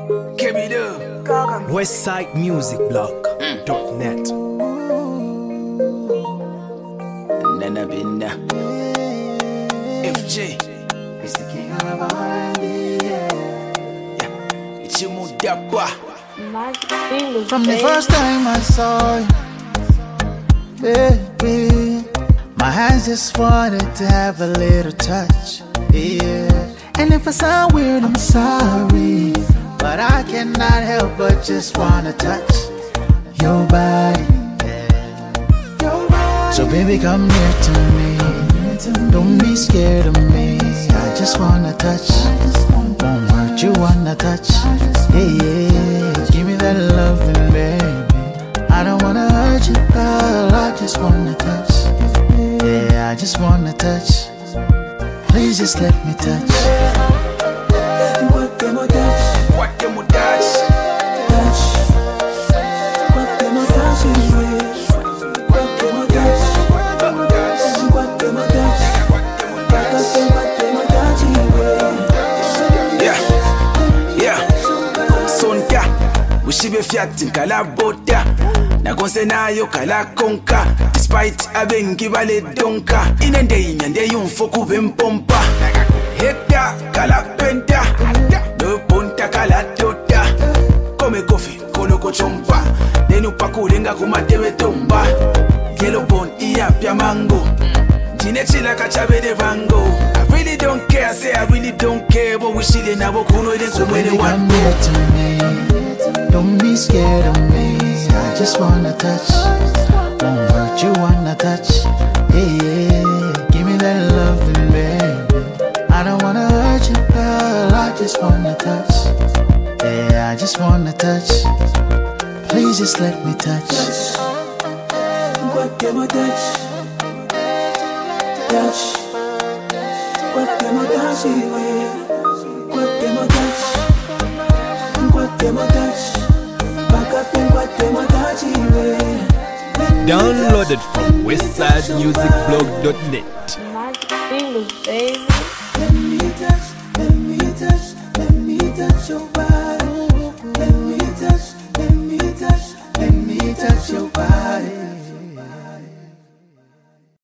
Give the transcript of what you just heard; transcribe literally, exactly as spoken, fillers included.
Give me the Westside Music Blog dot net. Nana Binda F J It's the king of R and B, yeah. It's your Mudapa. From the first time I saw you, baby, my hands just wanted to have a little touch, yeah. And if I sound weird, I'm sorry, but I cannot help but just wanna touch your body, yeah. Your body. So baby, come near to me, don't be scared of me. I just wanna touch, won't hurt you, wanna touch, yeah, yeah. Give me that loving, baby. I don't wanna hurt you, girl, I just wanna touch, yeah, I just wanna touch. Please just let me touch. What them a touch? What them a touch? Touch. What them a touch? What them a touch? What them a touch? What them a touch? Yeah, yeah. Sonka, ushibe fiat nkala bota. Na konse nayo kala konka. Despite abengi bale donka. Inende inyande yunfo kube mpompa. Hekta kala penta. No punta kala tota. Kome kofi kono kochompa. Nenu pakulenga kumatewe tomba. Yellow bone iya pia mango. Jine chila kachabe de vango. I really don't care, say I really don't care. But we shit in our kuno iden So baby, kumene come one. near to me, don't be scared of me. I just wanna touch, won't hurt you, wanna touch, yeah, yeah. Give me that loving, baby. I don't wanna hurt you, girl, I just wanna touch, yeah, I just wanna touch. Please just let me touch. What them a touch? Touch. What them a touch? What them a touch? What them a touch? Back up and what them a touch? Downloaded from Westside Music Blog dot net. Singles, baby.